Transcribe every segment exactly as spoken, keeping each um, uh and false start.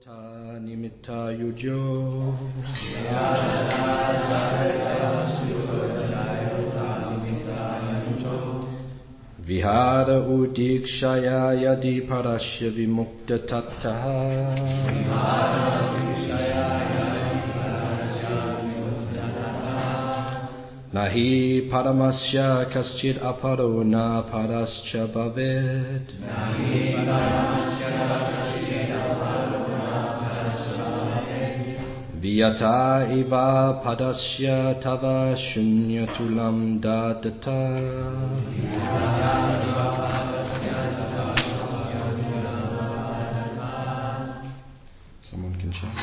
Ta nimitta yujo Vihara udikshaya yadi parasya vimukta tattaha Nahi paramasya kaschid aparo na parascha bhaved Nahi paramasya kaschid aparo na parascha bhaved Viyata iva padasya tava shunyatulam dadata Viyata iva padasya tava shunyatulam dadata. Someone can chant.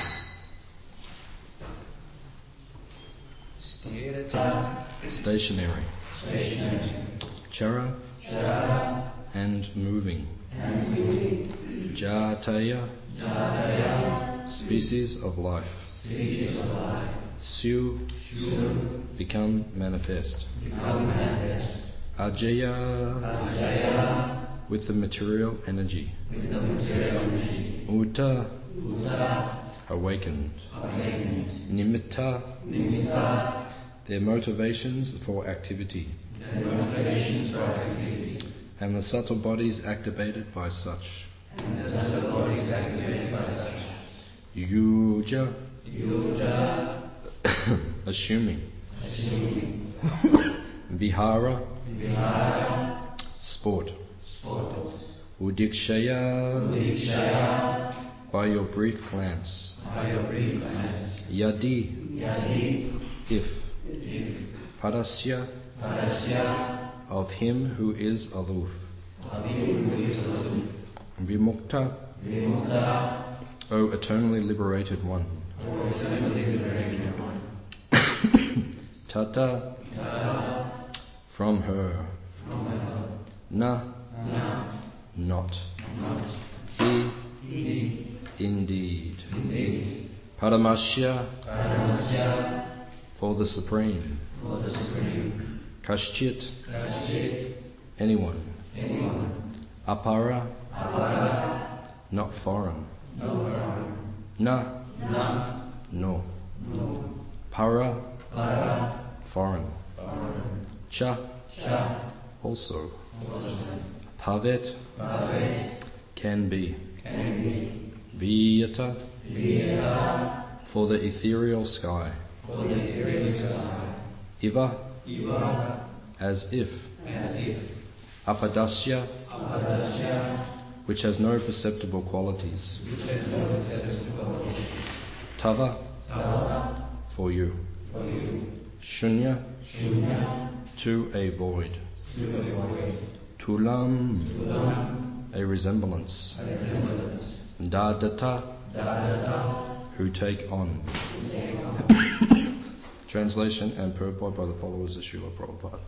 Stationary. Stationary. Chara. Chara. And moving. And moving. Jataya. Jataya. Species of life. Species of life. Syu. Syu. Become manifest. Become manifest. Ajaya. Ajaya. With the material energy. With the material energy. Uta. Uta. Awakened. Awakened. Nimitta. Nimitta. Their motivations for activity. Their motivations for activity. And the subtle bodies activated by such. And the subtle bodies activated by such. Yuja. Yuja. Assuming. Assuming. Vihara. Vihara. Sport. Sport. Udikshaya. Udikshaya. By your brief glance. By your brief glance. Yadi. Yadi. If. Parasya, Parasya of him who is aloof. Of him who is aloof. Vimukta, Vimukta, O eternally liberated one. O eternally liberated one. Tata, Tata, from her. From her. Na, Na, not. Not. He, He, indeed. Indeed. Paramasya, Paramasya, for the Supreme. For the Supreme. Kashchit. Kashchit. Anyone. Anyone. Apara. Apara. Not foreign. Not foreign. Na. Na. No. No. Para. Para. Foreign. Foreign. Cha. Cha. Also. Also. Pavet. Pavet. Can be. Can be. Viyata. Viyata. For the ethereal sky. For the ethereal sky. Iva, Iva, as if, as if. Apadasya, Apadasya, which has no perceptible qualities. Which has no perceptible qualities. Tava, Tava, for you. For you. Shunya, Shunya, to a void. To a void. Tulam, Tulam, a resemblance. A resemblance. Dadata, Dadata, who take on. Who take on. Translation and purport by the followers of Srila Prabhupada.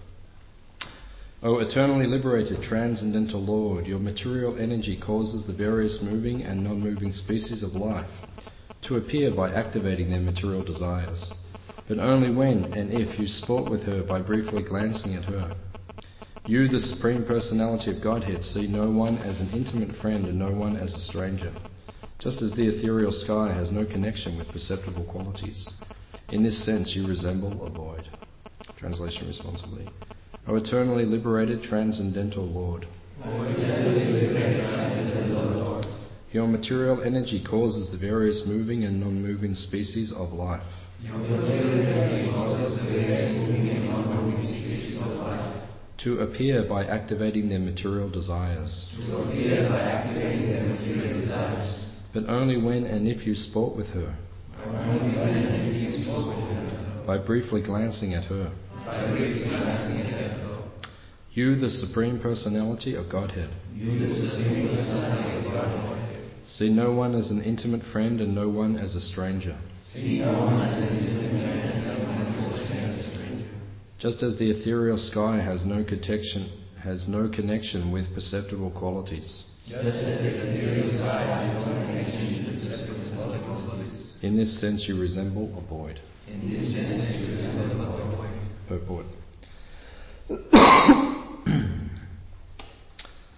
O eternally liberated transcendental Lord, your material energy causes the various moving and non-moving species of life to appear by activating their material desires, but only when and if you sport with her by briefly glancing at her. You, the Supreme Personality of Godhead, see no one as an intimate friend and no one as a stranger, just as the ethereal sky has no connection with perceptible qualities. In this sense, you resemble a void. Translation responsibly. O eternally liberated transcendental Lord. O eternally liberated transcendental Lord. Your material energy causes the various moving and non-moving species of life. Your material energy causes the various moving and non-moving species of life to appear by activating their material desires. To appear by activating their material desires. But only when and if you sport with her. Only when and if you sport with her. By briefly glancing at her. By briefly glancing at her. You, the Supreme Personality of Godhead. You, the Supreme Personality of Godhead. See no one as an intimate friend and no one as a stranger. See no one as an intimate friend and no one as a stranger. Just as the ethereal sky has no connection, has no connection with perceptible qualities. Just as the ethereal sky has no connection with perceptible qualities. In this sense you resemble a void. In this sense you resemble a void. Purport.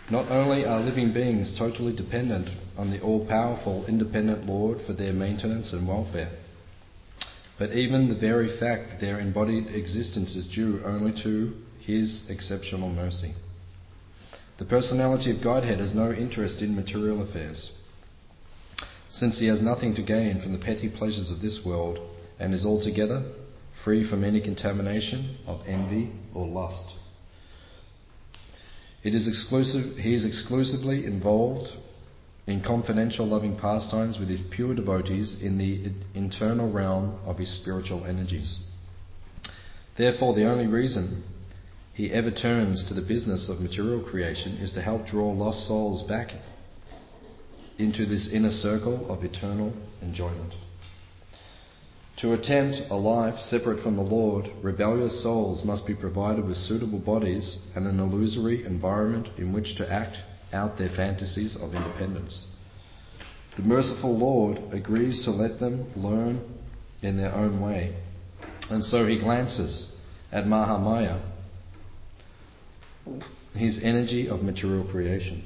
Not only are living beings totally dependent on the all-powerful, independent Lord for their maintenance and welfare, but even the very fact that their embodied existence is due only to His exceptional mercy. The personality of Godhead has no interest in material affairs, since He has nothing to gain from the petty pleasures of this world and is altogether free from any contamination of envy or lust. It is exclusive, he is exclusively involved in confidential loving pastimes with His pure devotees in the internal realm of His spiritual energies. Therefore, the only reason He ever turns to the business of material creation is to help draw lost souls back into this inner circle of eternal enjoyment. To attempt a life separate from the Lord, rebellious souls must be provided with suitable bodies and an illusory environment in which to act out their fantasies of independence. The merciful Lord agrees to let them learn in their own way, and so He glances at Mahamaya, His energy of material creation.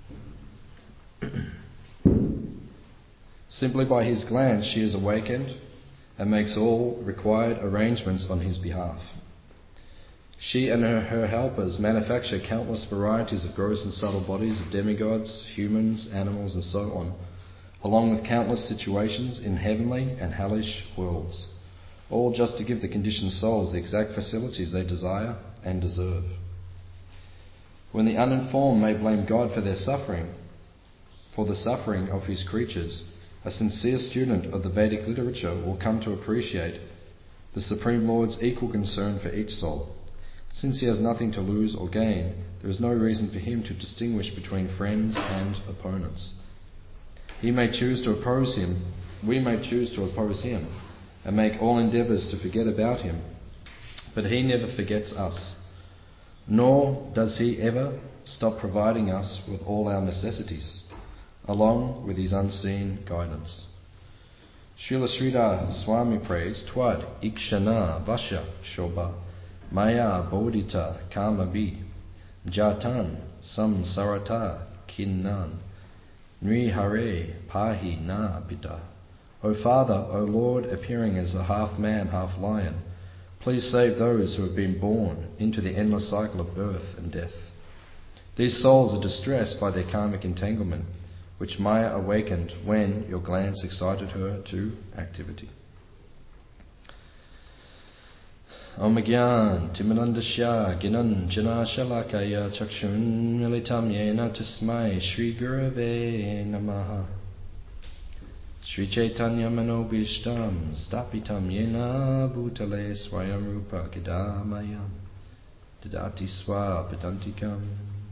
Simply by His glance she is awakened and makes all required arrangements on His behalf. She and her, her helpers manufacture countless varieties of gross and subtle bodies of demigods, humans, animals, and so on, along with countless situations in heavenly and hellish worlds, all just to give the conditioned souls the exact facilities they desire and deserve. When the uninformed may blame God for their suffering, for the suffering of His creatures, a sincere student of the Vedic literature will come to appreciate the Supreme Lord's equal concern for each soul. Since He has nothing to lose or gain, there is no reason for Him to distinguish between friends and opponents. He may choose to oppose Him, we may choose to oppose Him, and make all endeavours to forget about Him, but He never forgets us, nor does He ever stop providing us with all our necessities, along with His unseen guidance. Srila Sridhar Swami prays, Twad ikshana vasha shobha maya bodhita kamabi jatan samsarata kinnan nri hare pahi na pita. O Father, O Lord, appearing as a half man, half lion, please save those who have been born into the endless cycle of birth and death. These souls are distressed by their karmic entanglement, which Maya awakened when your glance excited her to activity. Om Gyan Timanandasya Ginan Jana Shalakaya Chakshun Militam Yena Tasmai Shri Gurave Namaha Shri Chaitanya Manobishtam Stapitam Yena Bhutale Swayam Rupa Kidamayam Didati Swa Padantikam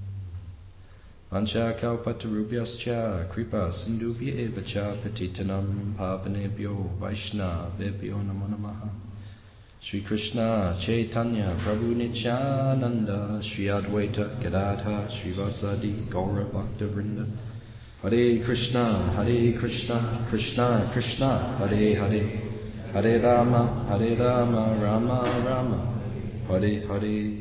Mancha Kalpatarubhyascha Kripa Sindhubhya Evacha Patitanam Pavanebhyo Vaishnavebhyo Namo Namaha Shri Krishna Chaitanya Prabhu Nityananda Shri Advaita Gadadha Shri Vasadi Gaura Bhakta Vrinda Hare Krishna Hare Krishna Krishna Krishna Hare Hare Hare Rama Hare Rama Rama Rama Hare Hare.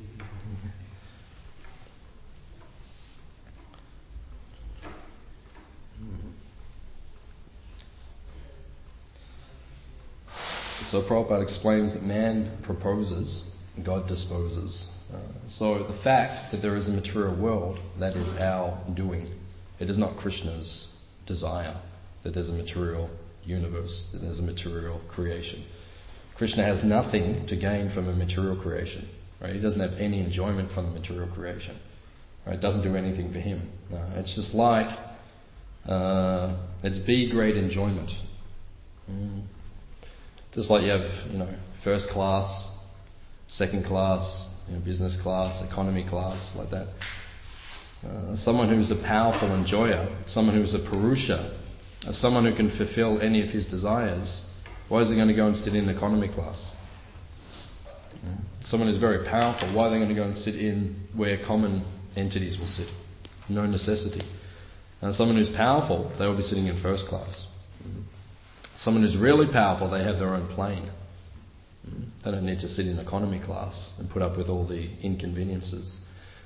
So Prabhupada explains that man proposes, God disposes. Uh, so the fact that there is a material world, that is our doing. It is not Krishna's desire that there's a material universe, that there's a material creation. Krishna has nothing to gain from a material creation. Right? He doesn't have any enjoyment from the material creation. Right? It doesn't do anything for him. Uh, it's just like, uh, it's B-grade enjoyment. Mm. Just like you have, you know, first class, second class, you know, business class, economy class, like that. Uh, someone who's a powerful enjoyer, someone who's a Purusha, uh, someone who can fulfill any of his desires, why is he going to go and sit in economy class? Mm. Someone who's very powerful, why are they going to go and sit in where common entities will sit? No necessity. And someone who's powerful, they will be sitting in first class. Mm. Someone who's really powerful, they have their own plane. They don't need to sit in economy class and put up with all the inconveniences.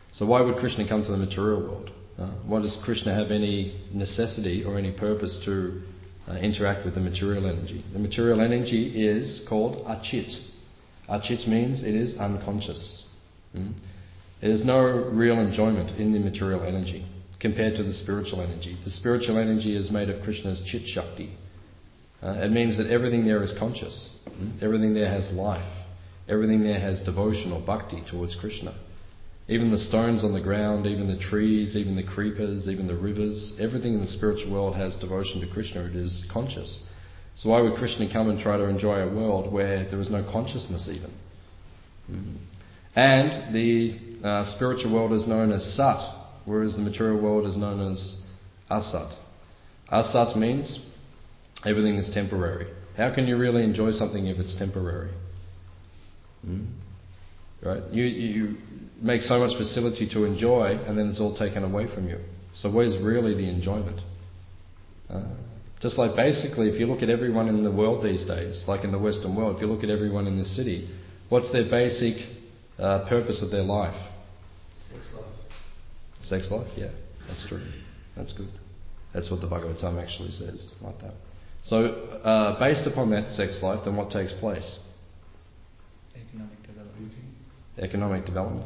So why would Krishna come to the material world? Uh, why does Krishna have any necessity or any purpose to uh, interact with the material energy? The material energy is called achit. Achit means it is unconscious. Mm? There's no real enjoyment in the material energy compared to the spiritual energy. The spiritual energy is made of Krishna's chit shakti. Uh, it means that everything there is conscious. Mm? Everything there has life. Everything there has devotion or bhakti towards Krishna. Even the stones on the ground, even the trees, even the creepers, even the rivers, everything in the spiritual world has devotion to Krishna. It is conscious. So why would Krishna come and try to enjoy a world where there is no consciousness even? Mm. And the uh, spiritual world is known as Sat, whereas the material world is known as Asat. Asat means everything is temporary. How can you really enjoy something if it's temporary? Mm. Right? You, you make so much facility to enjoy, and then it's all taken away from you. So where's really the enjoyment? Uh, just like basically, if you look at everyone in the world these days, like in the Western world, if you look at everyone in this city, what's their basic uh, purpose of their life? Sex life. Sex life? Yeah, that's true. That's good. That's what the Bhagavatam actually says, like that. So, uh, based upon that sex life, then what takes place? Economic development. Economic development.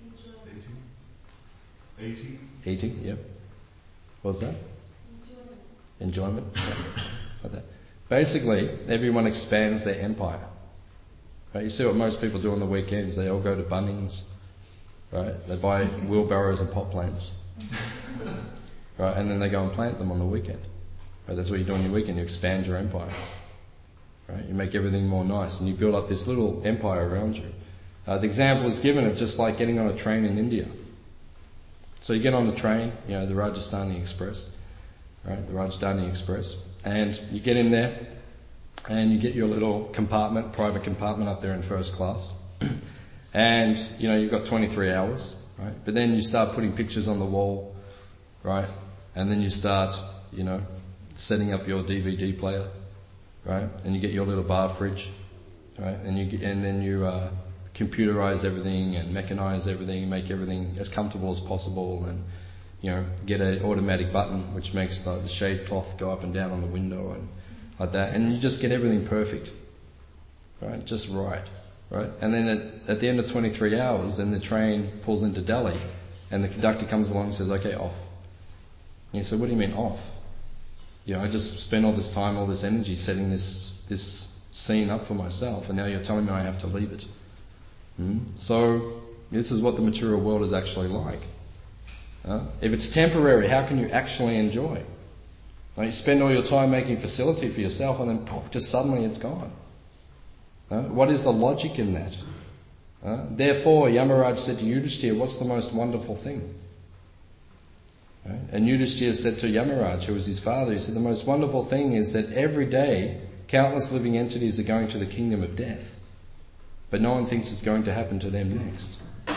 Eating. Eating. Eating, yep. What's that? Enjoyment. Enjoyment. Like that. Basically, everyone expands their empire. Right? You see what most people do on the weekends. They all go to Bunnings. Right? They buy wheelbarrows and pot plants. Right? And then they go and plant them on the weekend. Right? That's what you do on your weekend. You expand your empire. Right? You make everything more nice, and you build up this little empire around you. Uh, the example is given of just like getting on a train in India. So you get on the train, you know, the Rajasthani Express, right, the Rajdhani Express, and you get in there, and you get your little compartment, private compartment up there in first class, and you know you've got twenty-three hours, right? But then you start putting pictures on the wall, right? And then you start, you know, setting up your D V D player, right? And you get your little bar fridge, right? And you get, and then you uh, computerize everything and mechanize everything and make everything as comfortable as possible, and you know, get an automatic button which makes the, the shade cloth go up and down on the window and like that, and you just get everything perfect, right? Just right, right? And then at, at the end of twenty-three hours, then the train pulls into Delhi, and the conductor comes along and says, "Okay, off." And you say, "What do you mean off? You know, I just spent all this time, all this energy setting this this scene up for myself, and now you're telling me I have to leave it." Hmm? So this is what the material world is actually like. Uh, if it's temporary, how can you actually enjoy? Like, you spend all your time making facility for yourself, and then poof, just suddenly it's gone. Uh, what is the logic in that? Uh, therefore, Yamaraj said to Yudhishthira, "What's the most wonderful thing?" Right? And Yudhishthira said to Yamaraj, who was his father, he said, "The most wonderful thing is that every day countless living entities are going to the kingdom of death, but no one thinks it's going to happen to them next."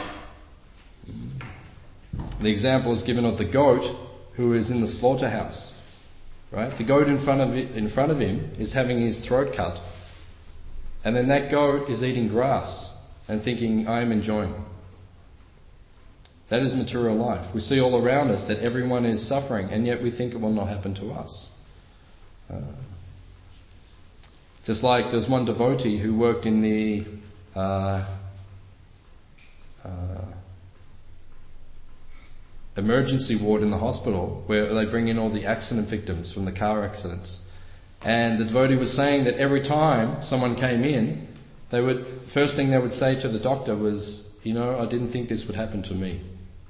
The example is given of the goat who is in the slaughterhouse. Right? The goat in front of it, in front of him is having his throat cut, and then that goat is eating grass and thinking, "I am enjoying." That is material life. We see all around us that everyone is suffering, and yet we think it will not happen to us. Uh, just like there's one devotee who worked in the uh, uh, emergency ward in the hospital, where they bring in all the accident victims from the car accidents. And the devotee was saying that every time someone came in, they would first thing they would say to the doctor was, "You know, I didn't think this would happen to me."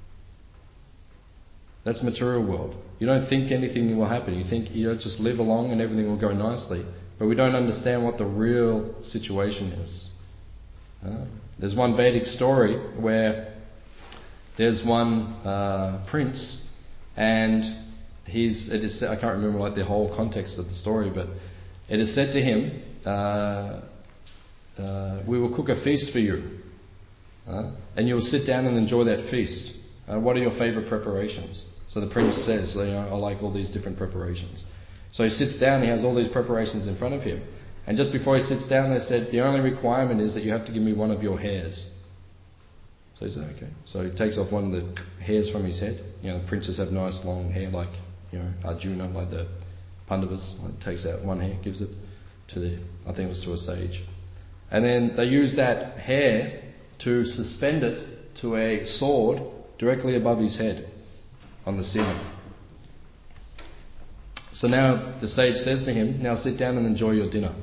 That's material world. You don't think anything will happen. You think, you know, just live along and everything will go nicely. But we don't understand what the real situation is. Uh, there's one Vedic story where there's one uh, prince, and he's, it is, I can't remember like the whole context of the story, but it is said to him, uh, uh, "We will cook a feast for you, uh, and you will sit down and enjoy that feast. Uh, what are your favourite preparations?" So the prince says, "You know, I like all these different preparations." So he sits down, he has all these preparations in front of him. And just before he sits down, they said, "The only requirement is that you have to give me one of your hairs." So So he said, okay. So he takes off one of the hairs from his head. You know, the princes have nice long hair like, you know, Arjuna, like the Pandavas. Like, takes out one hair, gives it to the, I think it was to a sage. And then they use that hair to suspend it to a sword directly above his head on the ceiling. So now the sage says to him, now sit down and enjoy your dinner.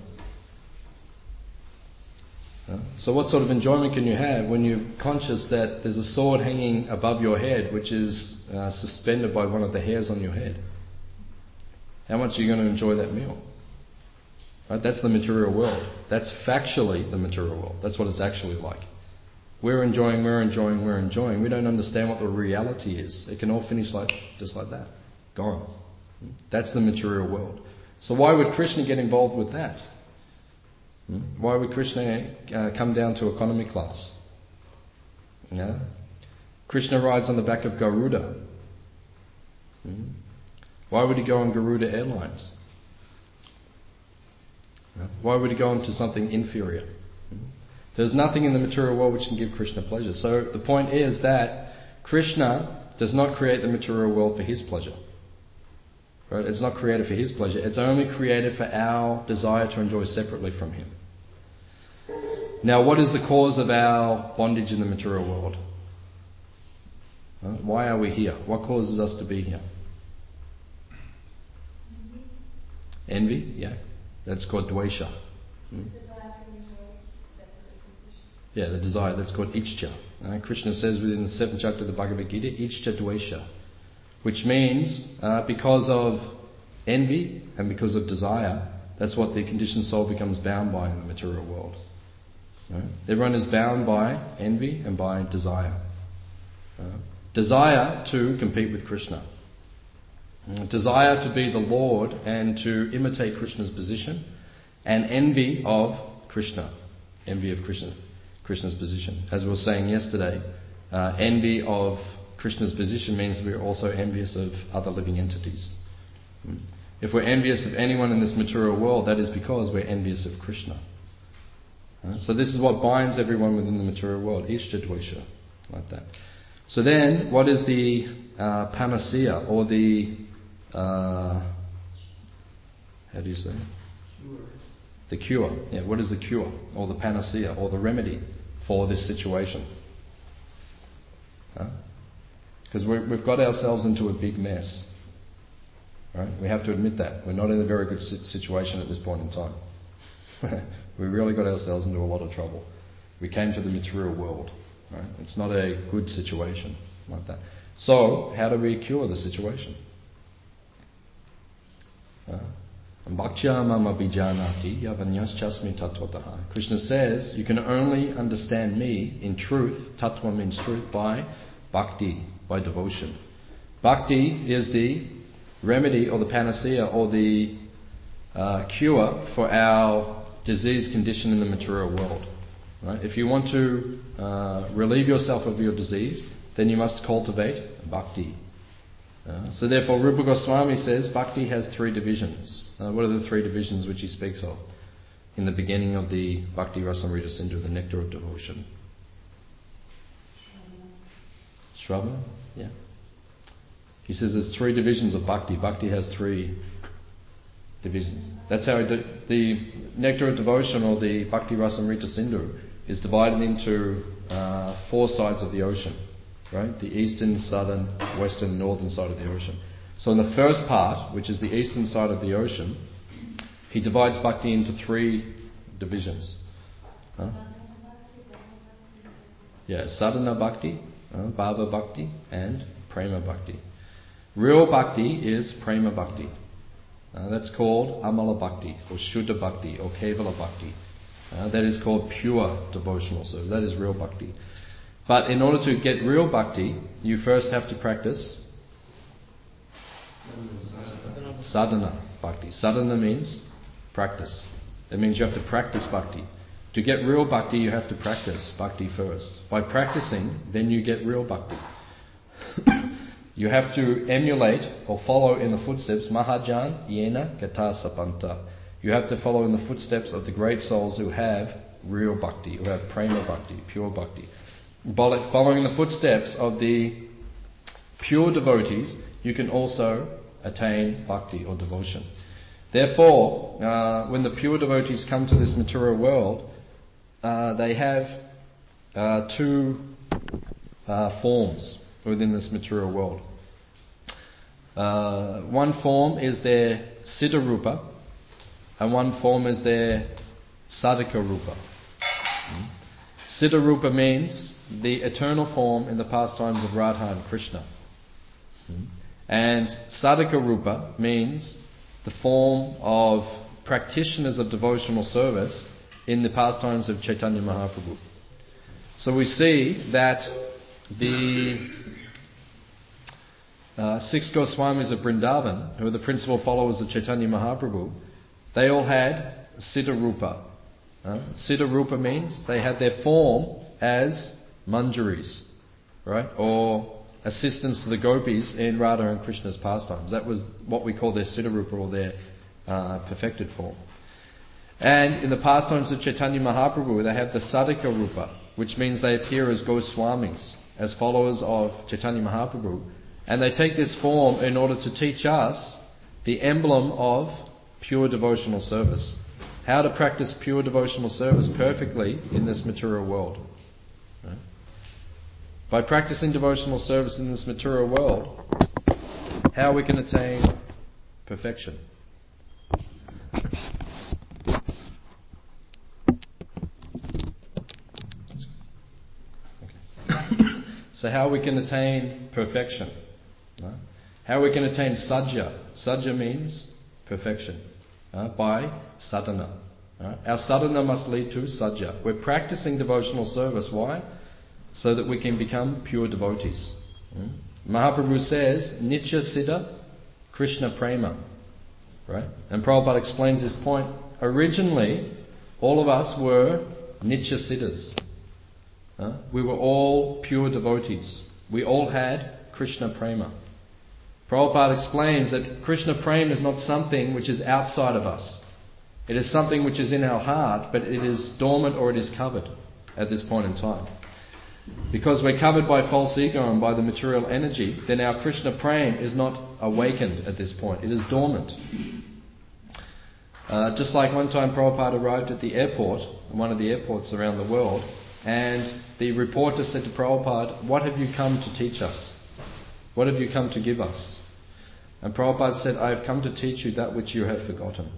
So what sort of enjoyment can you have when you're conscious that there's a sword hanging above your head which is uh, suspended by one of the hairs on your head? How much are you going to enjoy that meal? Right? That's the material world. That's factually the material world. That's what it's actually like. We're enjoying, we're enjoying, we're enjoying. We don't understand what the reality is. It can all finish like just like that. Gone. That's the material world. So why would Krishna get involved with that? Why would Krishna uh, come down to economy class? Yeah? Krishna rides on the back of Garuda. Why would he go on Garuda Airlines? Why would he go on to something inferior? There's nothing in the material world which can give Krishna pleasure. So the point is that Krishna does not create the material world for his pleasure. Right? It's not created for his pleasure. It's only created for our desire to enjoy separately from him. Now, what is the cause of our bondage in the material world? Right? Why are we here? What causes us to be here? Envy, yeah. That's called dvesha. Hmm? Yeah, the desire. That's called ichcha. Uh, Krishna says within the seventh chapter of the Bhagavad Gita, ichcha dvesha. Which means, uh, because of envy and because of desire, that's what the conditioned soul becomes bound by in the material world. Right? Everyone is bound by envy and by desire. Uh, desire to compete with Krishna. Uh, desire to be the Lord and to imitate Krishna's position. And envy of Krishna. Envy of Krishna, Krishna's position. As we were saying yesterday, uh, envy of Krishna's position means we're also envious of other living entities. If we're envious of anyone in this material world, that is because we're envious of Krishna. So this is what binds everyone within the material world, Ishta Dvesha, like that. So then, what is the uh, panacea, or the, uh, how do you say it? Cure. The cure. Yeah, what is the cure, or the panacea, or the remedy for this situation? Huh? Because we've got ourselves into a big mess. Right? We have to admit that. We're not in a very good situation at this point in time. We really got ourselves into a lot of trouble. We came to the material world. Right? It's not a good situation like that. So, how do we cure the situation? Bhaktyā mama bijanati yavanyaschasmi tattvataha. Krishna says, you can only understand me in truth, tattva means truth, by bhakti, by devotion. Bhakti is the remedy or the panacea or the uh, cure for our disease condition in the material world. Right? If you want to uh, relieve yourself of your disease, then you must cultivate bhakti. Uh, so therefore Rupa Goswami says bhakti has three divisions. Uh, what are the three divisions which he speaks of in the beginning of the Bhakti Rasamrita Sindhu, the nectar of devotion? Shravana, yeah. He says there's three divisions of bhakti. Bhakti has three divisions. That's how the, the nectar of devotion, or the Bhakti Rasamrita Sindhu, is divided into uh, four sides of the ocean. Right? The eastern, southern, western, northern side of the ocean. So in the first part, which is the eastern side of the ocean, he divides bhakti into three divisions. Huh? Yeah, sadhana bhakti, uh, bhava bhakti, and prema bhakti. Real bhakti is prema bhakti. Uh, that's called amala bhakti, or shuddha bhakti, or kevala bhakti. Uh, that is called pure devotional service. That is real bhakti. But in order to get real bhakti, you first have to practice sadhana bhakti. Sadhana means practice. That means you have to practice bhakti. To get real bhakti, you have to practice bhakti first. By practicing, then you get real bhakti. You have to emulate or follow in the footsteps, Mahajan Yena Gata Sapanta. You have to follow in the footsteps of the great souls who have real bhakti, who have prema bhakti, pure bhakti. following the footsteps of the pure devotees, you can also attain bhakti or devotion. Therefore, uh, when the pure devotees come to this material world, uh, they have uh, two uh, forms within this material world. Uh, one form is their Siddha Rupa, and one form is their Sadhaka Rupa. Siddha Rupa means the eternal form in the pastimes of Radha and Krishna. And Sadhaka Rupa means the form of practitioners of devotional service in the pastimes of Chaitanya Mahaprabhu. So we see that the uh, six Goswamis of Vrindavan, who are the principal followers of Chaitanya Mahaprabhu, they all had Siddha Rupa. Uh, Siddha Rupa means they had their form as manjaris, right? Or assistants to the gopis in Radha and Krishna's pastimes. That was what we call their Siddha Rupa, or their uh, perfected form. And in the pastimes of Chaitanya Mahaprabhu, they have the Sadhaka Rupa, which means they appear as Goswamis, as followers of Chaitanya Mahaprabhu. And they take this form in order to teach us the emblem of pure devotional service. How to practice pure devotional service perfectly in this material world. Right? By practicing devotional service in this material world, how we can attain perfection. Okay. So how we can attain perfection. Right? How we can attain sajja. Sajja means perfection. Uh, by sadhana. Right? Our sadhana must lead to sajja. We're practicing devotional service. Why? So that we can become pure devotees. Mm? Mahaprabhu says, Nitya Siddha Krishna Prema. Right? And Prabhupada explains this point. Originally, all of us were Nitya Siddhas. Uh, we were all pure devotees. We all had Krishna Prema. Prabhupada explains that Krishna Prema is not something which is outside of us. It is something which is in our heart, but it is dormant or it is covered at this point in time. Because we're covered by false ego and by the material energy, then our Krishna Prema is not awakened at this point. It is dormant. Uh, just like one time Prabhupada arrived at the airport, one of the airports around the world, and the reporter said to Prabhupada, "What have you come to teach us? What have you come to give us?" And Prabhupada said, "I have come to teach you that which you have forgotten."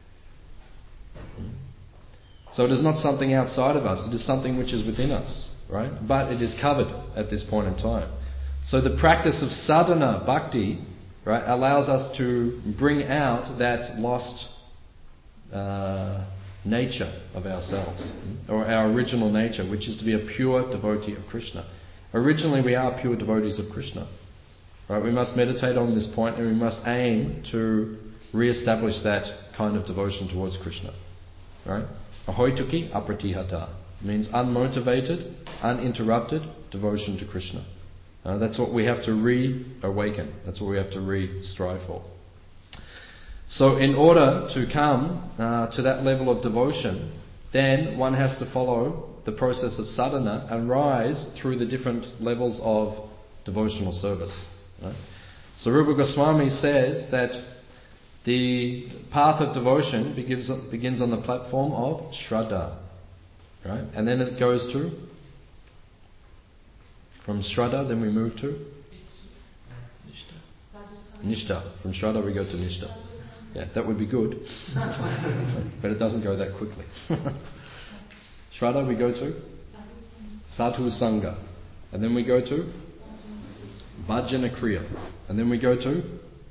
So it is not something outside of us, it is something which is within us, right? But it is covered at this point in time. So the practice of sadhana, bhakti, right, allows us to bring out that lost uh, nature of ourselves, or our original nature, which is to be a pure devotee of Krishna. Originally we are pure devotees of Krishna. Right? We must meditate on this point, and we must aim to re-establish that kind of devotion towards Krishna. Right? Ahoituki apratihata means unmotivated, uninterrupted devotion to Krishna. Uh, that's what we have to re-awaken. That's what we have to re-strive for. So in order to come uh, to that level of devotion, then one has to follow the process of sadhana and rise through the different levels of devotional service. Right? So Rupa Goswami says that the path of devotion begins, begins on the platform of Shraddha. Right? And then it goes to, from Shraddha, then we move to Nishtha. From Shraddha we go to Nishtha. Yeah, that would be good. But it doesn't go that quickly. Shraddha we go to Sadhu Sangha. And then we go to Bhajana Kriya. And then we go to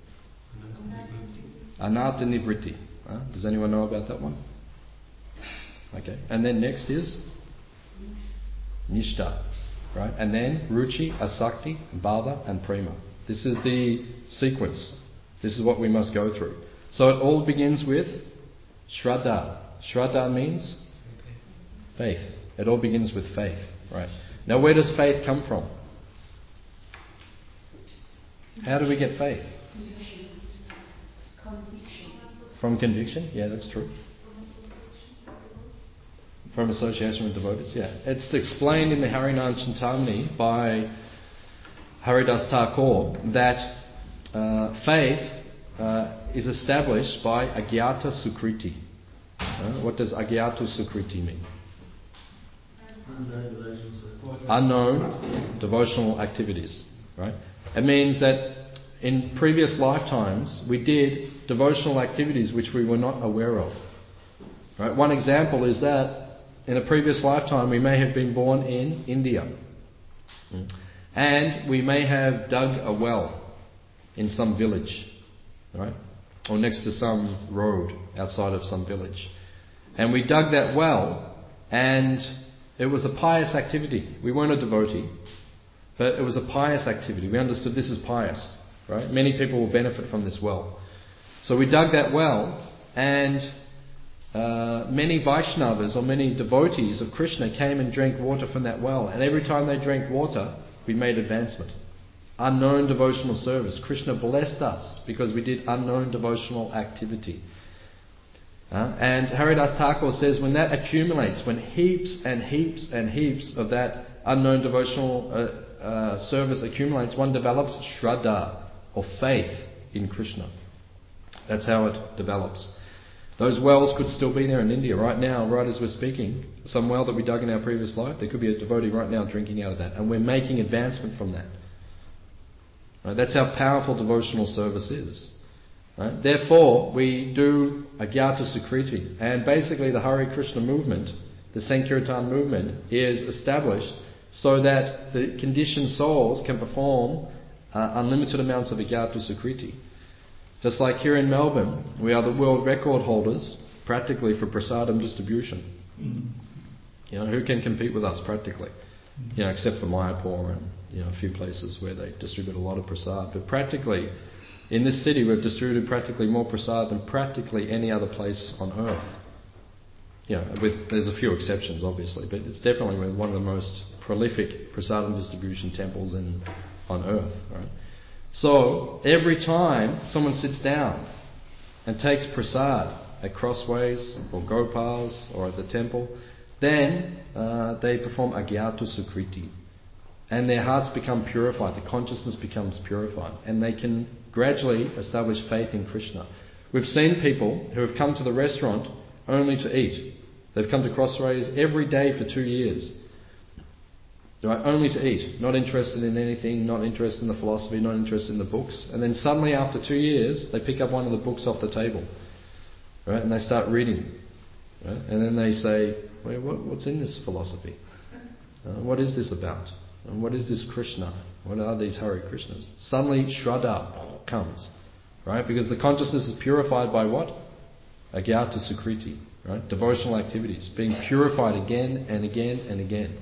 Anartha Nivritti. Uh, does anyone know about that one? Okay. And then next is Nishtha. Right? And then Ruchi, Asakti, Bhava and Prema. This is the sequence. This is what we must go through. So it all begins with Shraddha. Shraddha means faith. It all begins with faith. Right? Now where does faith come from? How do we get faith? Conviction. From conviction? Yeah, that's true. from association with devotees. Yeah, it's explained in the Harinam Chintamani by Haridas Thakur that uh, faith uh, is established by Agyata Sukriti. Uh, what does Agyata Sukriti mean? Unknown devotional activities. Right? It means that in previous lifetimes we did devotional activities which we were not aware of. Right? One example is that in a previous lifetime we may have been born in India. And we may have dug a well in some village. Right? Or next to some road outside of some village. And we dug that well, and it was a pious activity. We weren't a devotee, but it was a pious activity. We understood this is pious. Right? Many people will benefit from this well. So we dug that well, and uh, many Vaishnavas or many devotees of Krishna came and drank water from that well. And every time they drank water, we made advancement. Unknown devotional service. Krishna blessed us because we did unknown devotional activity. Uh, and Haridas Thakur says when that accumulates, when heaps and heaps and heaps of that unknown devotional uh, uh, service accumulates, one develops Shraddha, or faith in Krishna. That's how it develops. Those wells could still be there in India right now, right as we're speaking. Some well that we dug in our previous life, there could be a devotee right now drinking out of that. And we're making advancement from that. Right? That's how powerful devotional service is. Right? Therefore, we do Agyata Sukriti. And basically the Hare Krishna movement, the Sankirtan movement, is established so that the conditioned souls can perform uh, unlimited amounts of Agyata Sukriti. Just like here in Melbourne, we are the world record holders, practically, for prasadam distribution. Mm-hmm. You know, who can compete with us practically? Mm-hmm. You know, except for Mayapur and you know a few places where they distribute a lot of prasad. But practically, in this city, we've distributed practically more prasad than practically any other place on earth. You know, with there's a few exceptions, obviously, but it's definitely one of the most prolific prasadam distribution temples in on earth. Right? So every time someone sits down and takes prasad at Crossways or Gopal's or at the temple, then uh, they perform Agyata Sukriti. And their hearts become purified, the consciousness becomes purified, and they can gradually establish faith in Krishna. We've seen people who have come to the restaurant only to eat. They've come to Crossways every day for two years. Right? Only to eat, not interested in anything, not interested in the philosophy, not interested in the books. And then suddenly after two years, they pick up one of the books off the table. Right? And they start reading. Right? And then they say, well, what, what's in this philosophy? Uh, what is this about? And what is this Krishna? What are these Hare Krishnas? Suddenly Shraddha comes. Right? Because the consciousness is purified by what? Agyata Sukriti. Right? Devotional activities. Being purified again and again and again.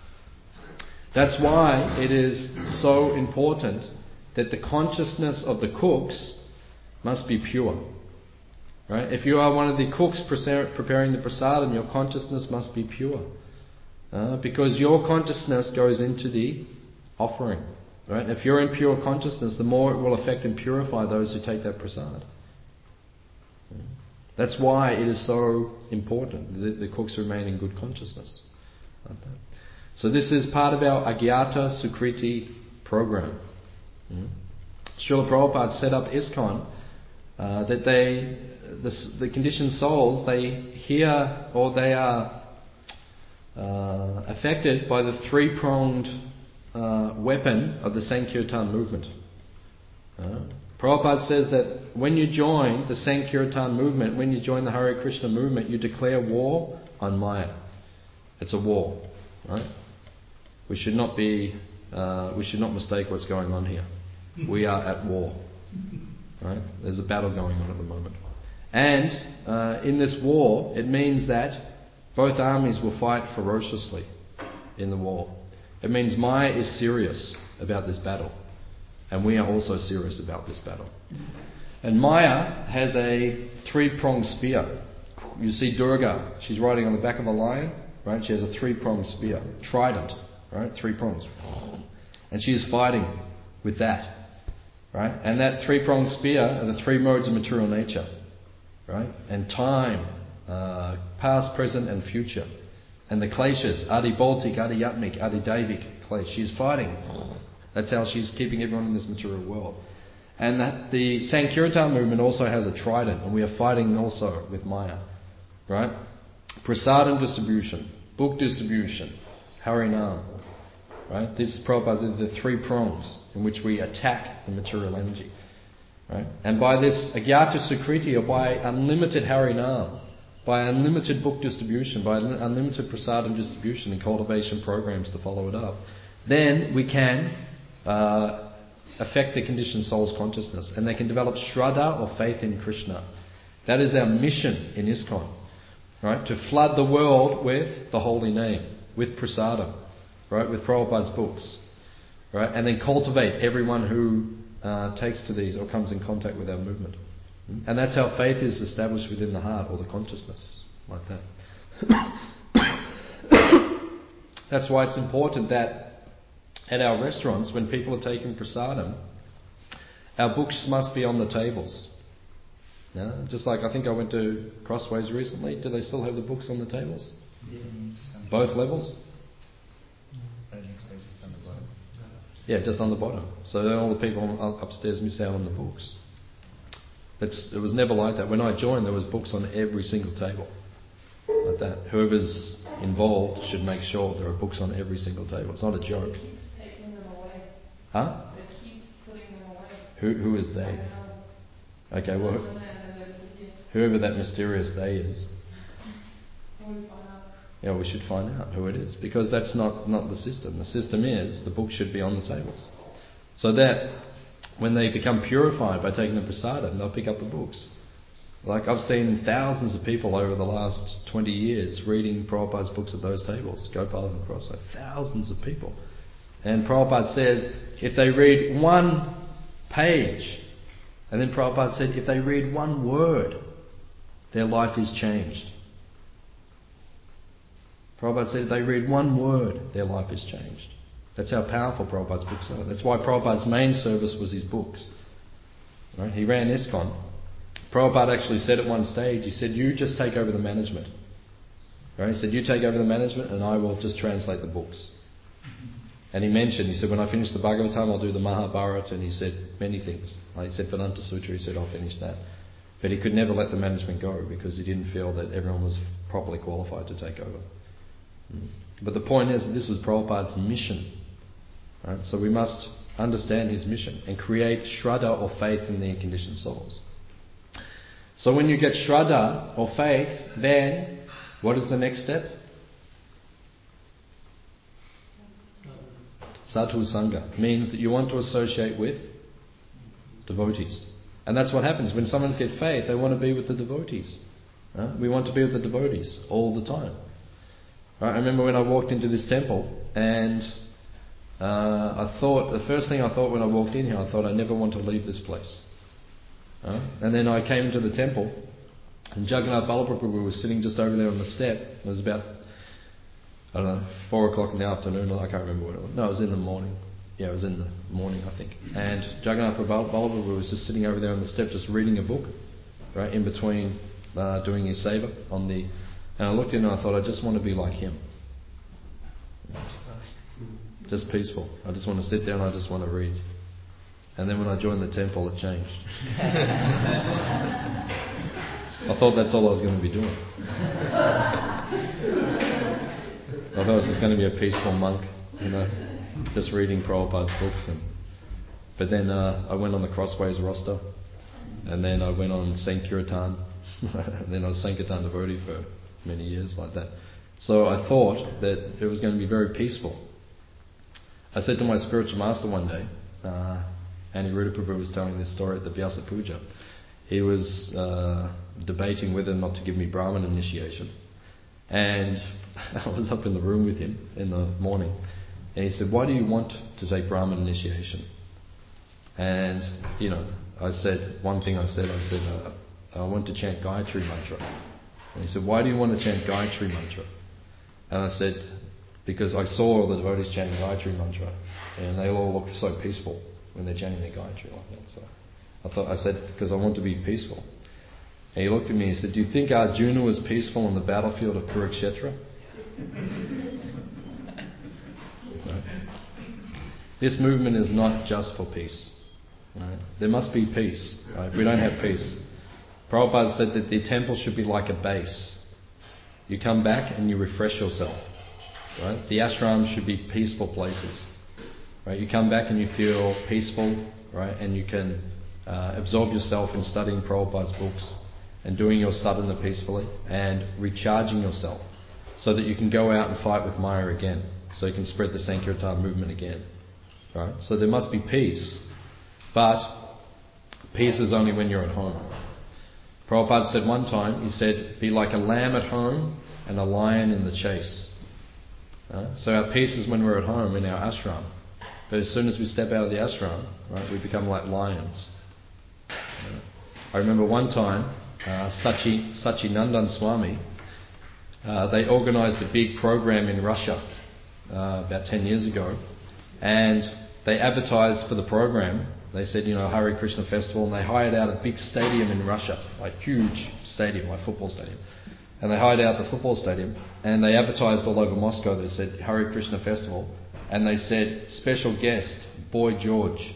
That's why it is so important that the consciousness of the cooks must be pure. Right? If you are one of the cooks preparing the prasadam, your consciousness must be pure. Uh, because your consciousness goes into the offering. Right? If you're in pure consciousness, the more it will affect and purify those who take that prasad. That's why it is so important that the cooks remain in good consciousness. So this is part of our Agyata Sukriti program. Mm. Srila Prabhupada set up ISKCON uh, that they, the, the conditioned souls, they hear or they are uh, affected by the three-pronged uh, weapon of the Sankirtan movement. Uh, Prabhupada says that when you join the Sankirtan movement, when you join the Hare Krishna movement, you declare war on Maya. It's a war, right? We should not be, uh, we should not mistake what's going on here. We are at war, right? There's a battle going on at the moment. And uh, in this war, it means that both armies will fight ferociously in the war. It means Maya is serious about this battle. And we are also serious about this battle. And Maya has a three-pronged spear. You see Durga, she's riding on the back of a lion, right? She has a three-pronged spear, trident, right? Three prongs. And she is fighting with that, right? And that three-pronged spear are the three modes of material nature, right? And time, uh, past, present and future. And the kleshas, Adi Baltic, Adi Yatmik, Adi Davik klesh. She's fighting. That's how she's keeping everyone in this material world. And that the Sankirtan movement also has a trident, and we are fighting also with Maya. Right? Prasadam distribution, book distribution, Harinam. Right? This is Prabhupada's the three prongs in which we attack the material energy. Right? And by this Agyata Sukriti, or by unlimited Harinam, by unlimited book distribution, by unlimited prasadam distribution and cultivation programs to follow it up, then we can uh, affect the conditioned soul's consciousness, and they can develop Shraddha or faith in Krishna. That is our mission in ISKCON, right? To flood the world with the holy name, with prasadam, right? With Prabhupada's books, right? And then cultivate everyone who uh, takes to these or comes in contact with our movement. And that's how faith is established within the heart or the consciousness, like that. That's why it's important that at our restaurants, when people are taking prasadam, our books must be on the tables. Yeah? Just like I think I went to Crossways recently. Do they still have the books on the tables? Yeah. Both levels? I think so, just on the bottom. Yeah, just on the bottom. So then all the people upstairs miss out on the books. It's, it was never like that. When I joined, there was books on every single table, like that. Whoever's involved should make sure there are books on every single table. It's not a joke. They keep taking them away. Huh? They keep putting them away. Who who is they? Okay, well, whoever that mysterious they is. Yeah, we should find out who it is, because that's not not the system. The system is the book should be on the tables, so that when they become purified by taking the prasadam, they'll pick up the books. Like I've seen thousands of people over the last twenty years reading Prabhupada's books at those tables, Gopal and Crossway. Thousands of people. And Prabhupada says, if they read one page, and then Prabhupada said, if they read one word, their life is changed. Prabhupada said, if they read one word, their life is changed. That's how powerful Prabhupada's books are. That's why Prabhupada's main service was his books. Right? He ran ISKCON. Prabhupada actually said at one stage, he said, you just take over the management. Right? He said, you take over the management and I will just translate the books. And he mentioned, he said, when I finish the Bhagavatam, I'll do the Mahabharata, and he said many things. Like he said, Vedanta Sutra, he said, I'll finish that. But he could never let the management go because he didn't feel that everyone was properly qualified to take over. But the point is that this was Prabhupada's mission. Right? So we must understand his mission and create Shraddha or faith in the conditioned souls. So when you get Shraddha or faith, then what is the next step? Sadhu Sangha means that you want to associate with devotees. And that's what happens. When someone gets faith, they want to be with the devotees. Right? We want to be with the devotees all the time. Right? I remember when I walked into this temple and uh, I thought, the first thing I thought when I walked in here, I thought I never want to leave this place. Right? And then I came to the temple and Jagannath Balaprabhu was sitting just over there on the step. It was about, I don't know, four o'clock in the afternoon. I can't remember what it was. No, it was in the morning. Yeah, it was in the morning, I think. And Jagannath Balaprabhu was just sitting over there on the step, just reading a book, right, in between uh, doing his seva on the. And I looked at him and I thought, I just want to be like him. Just peaceful. I just want to sit there and I just want to read. And then when I joined the temple, it changed. I thought that's all I was going to be doing. I thought I was just going to be a peaceful monk, you know, just reading Prabhupada's books. And but then uh, I went on the Crossways roster, and then I went on Sankirtan, and then I was Sankirtan devotee for many years like that. So I thought that it was going to be very peaceful. I said to my spiritual master one day, uh, Ani Ruda Prabhu was telling this story at the Vyasa Puja. He was uh, debating whether or not to give me Brahman initiation. And I was up in the room with him in the morning. And he said, why do you want to take Brahman initiation? And, you know, I said, one thing I said, I said, uh, I want to chant Gayatri Mantra. And he said, why do you want to chant Gayatri Mantra? And I said, because I saw all the devotees chanting Gayatri Mantra. And they all look so peaceful when they're chanting their Gayatri like that. So I thought, I said, because I want to be peaceful. And he looked at me and he said, do you think Arjuna was peaceful on the battlefield of Kurukshetra? Right? This movement is not just for peace. Right? There must be peace. Right? If we don't have peace, Prabhupada said that the temple should be like a base. You come back and you refresh yourself. Right? The ashram should be peaceful places. Right? You come back and you feel peaceful, right? And you can uh, absorb yourself in studying Prabhupada's books and doing your sadhana peacefully and recharging yourself so that you can go out and fight with Maya again, so you can spread the Sankirtan movement again. Right? So there must be peace, but peace is only when you're at home. Prabhupada said one time, he said, be like a lamb at home and a lion in the chase. Right? So our peace is when we're at home in our ashram. But as soon as we step out of the ashram, right, we become like lions. Right? I remember one time, uh, Sachi, Sachinandan Swami, uh, they organised a big program in Russia uh, about ten years ago, and they advertised for the program. They said, you know, Hare Krishna Festival, and they hired out a big stadium in Russia, like huge stadium, like football stadium. And they hired out the football stadium, and they advertised all over Moscow. They said Hare Krishna Festival, and they said special guest Boy George.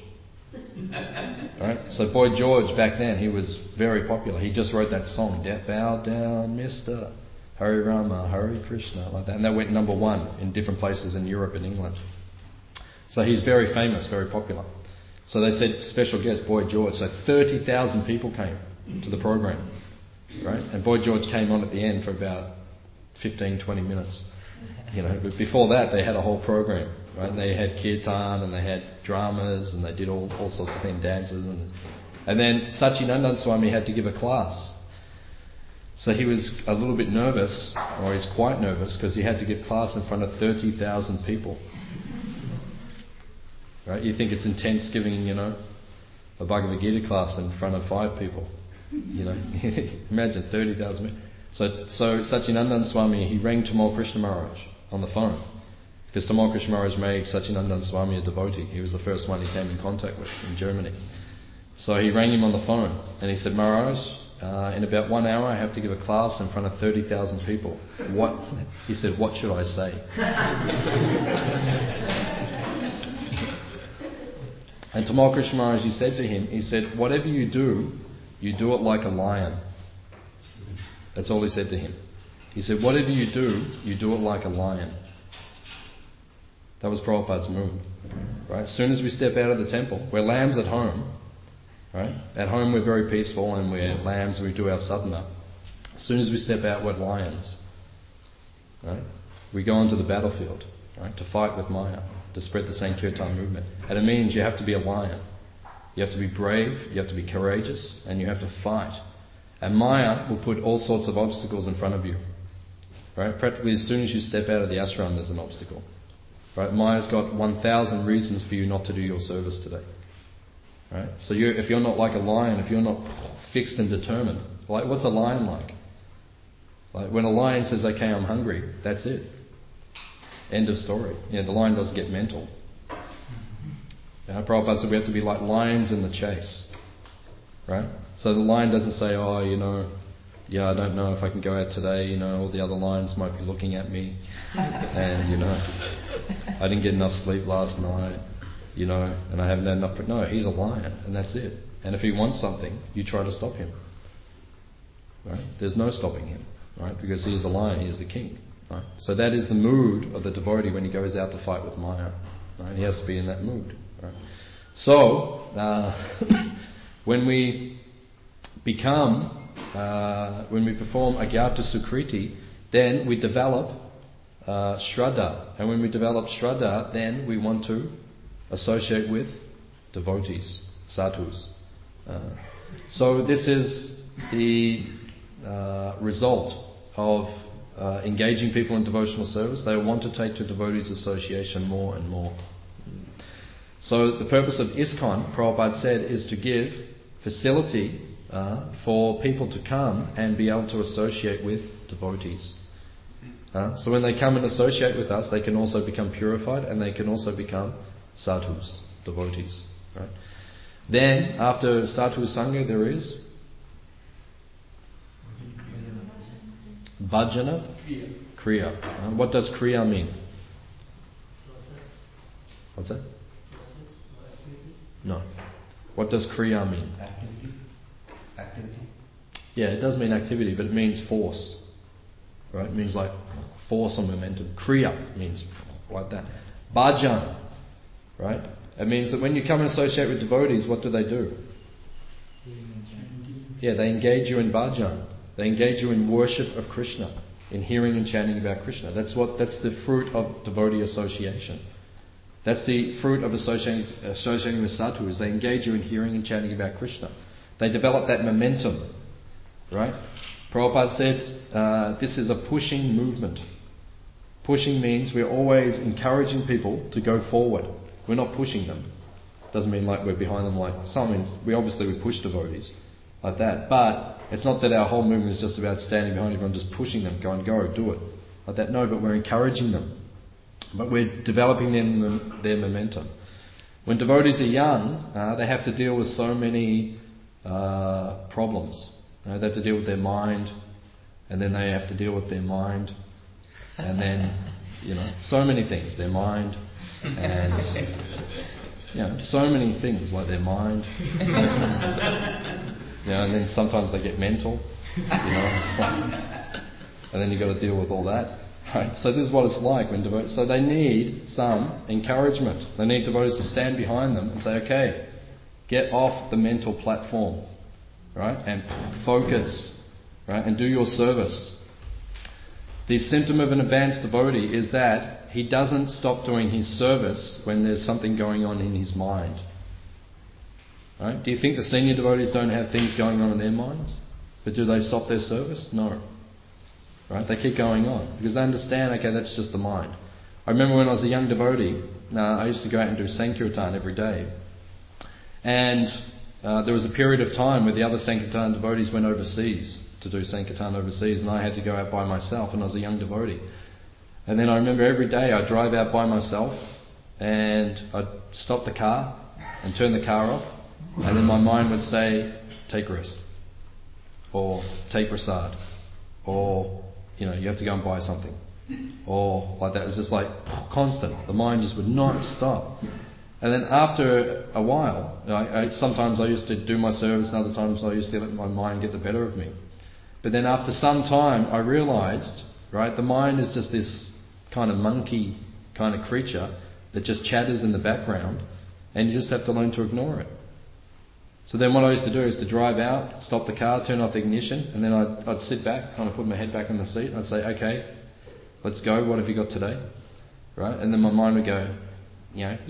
Right? So Boy George back then, he was very popular. He just wrote that song, Bow Down, Mister Hare Rama, Hare Krishna, like that, and that went number one in different places in Europe and England. So he's very famous, very popular. So they said special guest Boy George. So thirty thousand people came to the program, right? And Boy George came on at the end for about fifteen, twenty minutes, you know. But before that, they had a whole program, right? And they had kirtan and they had dramas and they did all, all sorts of things, dances, and and then Sachinandan Swami had to give a class. So he was a little bit nervous, or he's quite nervous, because he had to give class in front of thirty thousand people. Right? You think it's intense giving, you know, a Bhagavad Gita class in front of five people. You know, imagine thirty thousand. So, so Sachinandan Swami, he rang Tamal Krishna Maharaj on the phone, because Tamal Krishna Maharaj made Sachinandan Swami a devotee. He was the first one he came in contact with in Germany. So he rang him on the phone and he said, Maharaj, uh, in about one hour I have to give a class in front of thirty thousand people. What? He said, what should I say? And Tamal Krishna Maharaj, he said to him, he said, whatever you do, you do it like a lion. That's all he said to him. He said, whatever you do, you do it like a lion. That was Prabhupada's mood. Right? As soon as we step out of the temple, we're lambs at home. Right? At home we're very peaceful and we're lambs and we do our sadhana. As soon as we step out, we're lions. Right? We go onto the battlefield, right, to fight with Maya, to spread the Sankirtan movement. And it means you have to be a lion. You have to be brave, you have to be courageous, and you have to fight. And Maya will put all sorts of obstacles in front of you. Right? Practically as soon as you step out of the ashram, there's an obstacle. Right? Maya's got one thousand reasons for you not to do your service today. Right? So you, if you're not like a lion, if you're not fixed and determined, like what's a lion like? Like when a lion says, okay, I'm hungry, that's it. End of story. You know, the lion doesn't get mental. You know, Prabhupada said we have to be like lions in the chase. Right? So the lion doesn't say, oh, you know, yeah, I don't know if I can go out today, you know, all the other lions might be looking at me. And, you know, I didn't get enough sleep last night, you know, and I haven't had enough. But no, he's a lion, and that's it. And if he wants something, you try to stop him. Right? There's no stopping him. Right? Because he is a lion, he is the king. Right? So that is the mood of the devotee when he goes out to fight with Maya. Right? He has to be in that mood. Right? So, uh, when we become, uh, when we perform Agyata Sukriti, then we develop uh, Shraddha. And when we develop Shraddha, then we want to associate with devotees, sadhus. Uh, so this is the uh, result of uh, engaging people in devotional service. They want to take to devotees association more and more. So the purpose of ISKCON, Prabhupada said, is to give facility uh, for people to come and be able to associate with devotees. Uh, so when they come and associate with us, they can also become purified and they can also become sadhus, devotees. Right? Then, after sadhu sangha, there is Bhajana Kriya. Uh, what does Kriya mean? What's that? No. What does Kriya mean? Activity. Activity. Yeah, it does mean activity, but it means force. Right? It means like force or momentum. Kriya means like that. Bhajan. Right? It means that when you come and associate with devotees, what do they do? Yeah, they engage you in bhajan. They engage you in worship of Krishna, in hearing and chanting about Krishna. That's what. That's the fruit of devotee association. That's the fruit of associating, associating with sadhus. They engage you in hearing and chanting about Krishna. They develop that momentum. Right? Prabhupada said, uh, this is a pushing movement. Pushing means we're always encouraging people to go forward. We're not pushing them. Doesn't mean like we're behind them like some means. We obviously we push devotees like that. But it's not that our whole movement is just about standing behind everyone, just pushing them, going, go, do it. Like that. No, but we're encouraging them. But we're developing them their momentum. When devotees are young, uh, they have to deal with so many uh, problems. You know, they have to deal with their mind, and then they have to deal with their mind, and then, you know, so many things. Their mind, and, you know, so many things like their mind. You know, and then sometimes they get mental, you know, it's like, and then you've got to deal with all that. Right? So this is what it's like when devotees. So they need some encouragement. They need devotees to stand behind them and say, okay, get off the mental platform, right, and focus, right, and do your service. The symptom of an advanced devotee is that he doesn't stop doing his service when there's something going on in his mind. Right? Do you think the senior devotees don't have things going on in their minds? But do they stop their service? No. Right? They keep going on because they understand, okay, that's just the mind. I remember when I was a young devotee, uh, I used to go out and do Sankirtan every day. And uh, there was a period of time where the other Sankirtan devotees went overseas to do Sankirtan overseas, and I had to go out by myself, and I was a young devotee. And then I remember every day I'd drive out by myself and I'd stop the car and turn the car off, and then my mind would say, take rest, or take prasad, or, you know, you have to go and buy something, or like that. It was just like constant. The mind just would not stop. And then after a while, I, I, sometimes I used to do my service, and other times I used to let my mind get the better of me. But then after some time, I realised, right, the mind is just this kind of monkey kind of creature that just chatters in the background, and you just have to learn to ignore it. So then what I used to do is to drive out, stop the car, turn off the ignition, and then I'd, I'd sit back, kind of put my head back in the seat, and I'd say, okay, let's go, what have you got today? Right? And then my mind would go, you know,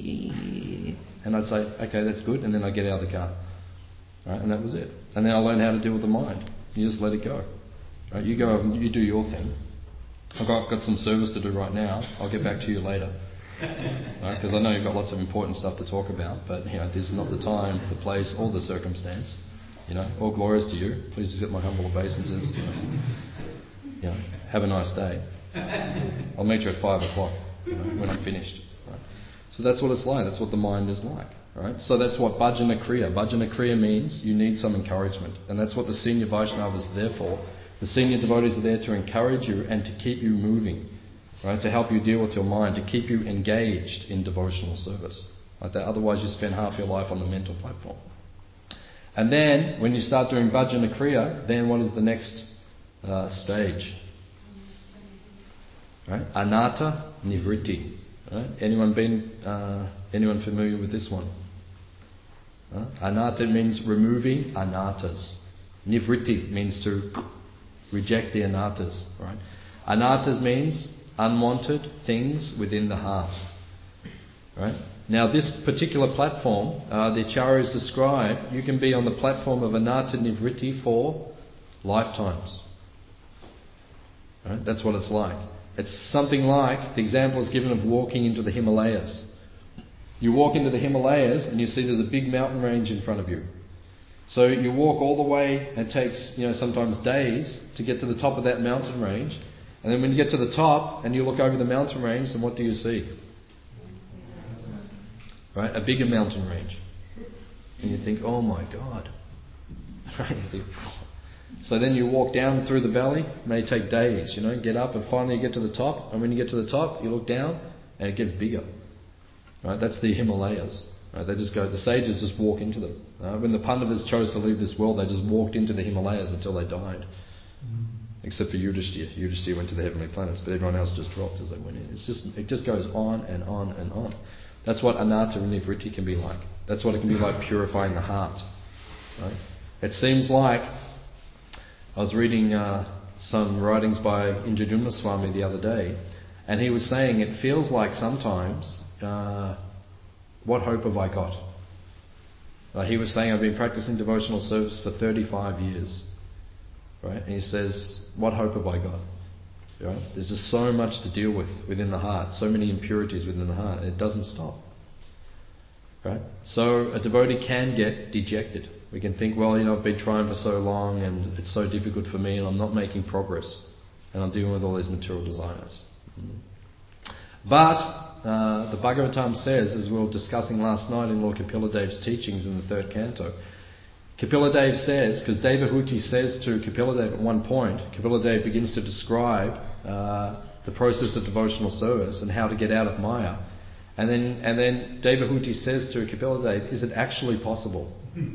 and I'd say, okay, that's good, and then I'd get out of the car. Right? And that was it. And then I learned how to deal with the mind. You just let it go. Right? You go and you do your thing. I've got, I've got some service to do right now. I'll get back to you later. Because right? I know you've got lots of important stuff to talk about, but you know, this is not the time, the place, or the circumstance. You know, all glories to you. Please accept my humble obeisances. You know, you know, have a nice day. I'll meet you at five o'clock. You know, when I'm finished. Right? So that's what it's like. That's what the mind is like. Right? So that's what Bhajana Kriya. Bhajana Kriya means you need some encouragement, and that's what the senior Vaishnavas are there for. The senior devotees are there to encourage you and to keep you moving. Right, to help you deal with your mind, to keep you engaged in devotional service. Like that. Otherwise you spend half your life on the mental platform. And then, when you start doing Bhajana Kriya, then what is the next uh, stage? Right? Anatta Nivritti. Right? Anyone been, uh, anyone familiar with this one? Right? Anatta means removing anattas. Nivritti means to reject the anattas. Right? Anattas means unwanted things within the heart. Right? Now this particular platform, uh, the acharyas describe, you can be on the platform of anatta nivritti for lifetimes. Right? That's what it's like. It's something like, the example is given of walking into the Himalayas. You walk into the Himalayas and you see there's a big mountain range in front of you. So you walk all the way, and it takes, you know, sometimes days to get to the top of that mountain range. And then when you get to the top and you look over the mountain range, then what do you see? Right? A bigger mountain range. And you think, oh my God. Right? You think, So then you walk down through the valley, it may take days, you know, get up and finally you get to the top, and when you get to the top, you look down and it gets bigger. Right? That's the Himalayas. Right? They just go, the sages just walk into them. Uh, when the Pandavas chose to leave this world, they just walked into the Himalayas until they died. Mm. Except for Yudhishthira. Yudhishthira went to the heavenly planets, but everyone else just dropped as they went in. It's just, it just goes on and on and on. That's what anatta nivritti can be like. That's what it can be like purifying the heart. Right? It seems like, I was reading uh, some writings by Indradyumna Swami the other day, and he was saying it feels like sometimes, uh, what hope have I got? Uh, he was saying, I've been practicing devotional service for thirty-five years. Right? And he says, what hope have I got? Right? There's just so much to deal with within the heart, so many impurities within the heart, and it doesn't stop. Right? So a devotee can get dejected. We can think, well, you know, I've been trying for so long and it's so difficult for me and I'm not making progress and I'm dealing with all these material desires. Mm. But uh, the Bhagavatam says, as we were discussing last night in Lord Kapiladev's teachings in the third canto, Kapiladev says, because Devahuti says to Kapiladev at one point, Kapiladev begins to describe uh, the process of devotional service and how to get out of Maya. And then and then Devahuti says to Kapiladev, is it actually possible?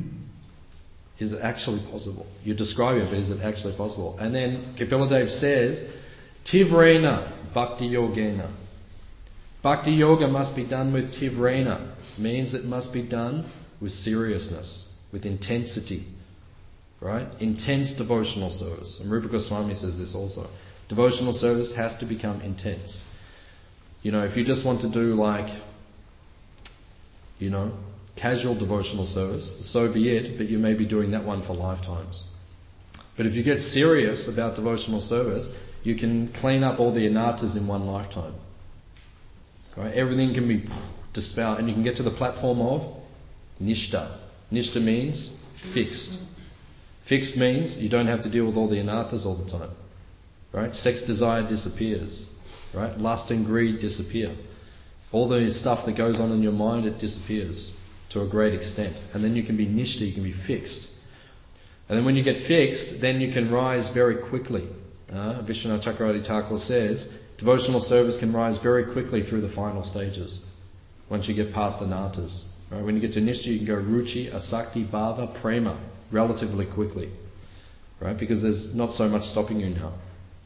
Is it actually possible? You describe it, but is it actually possible? And then Kapiladev says, Tivrena Bhakti Yogena. Bhakti Yoga must be done with Tivrena. Means it must be done with seriousness, with intensity. Right? Intense devotional service. And Rupa Goswami says this also. Devotional service has to become intense. You know, if you just want to do like, you know, casual devotional service, so be it, but you may be doing that one for lifetimes. But if you get serious about devotional service, you can clean up all the anarthas in one lifetime. Right? Everything can be dispelled, and you can get to the platform of Nishta. Nishta means fixed. Fixed means you don't have to deal with all the anarthas all the time. Right? Sex desire disappears. Right? Lust and greed disappear. All the stuff that goes on in your mind, it disappears to a great extent. And then you can be nishta, you can be fixed. And then when you get fixed, then you can rise very quickly. Uh, Vishwanath Chakravarti Thakur says, devotional service can rise very quickly through the final stages. Once you get past anarthas. Right? When you get to nishta, you can go ruchi, asakti, bhava, prema, relatively quickly. Right? Because there's not so much stopping you now.